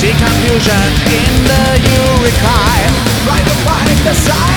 see confusion in the Uruk-hai. Try to find the sign.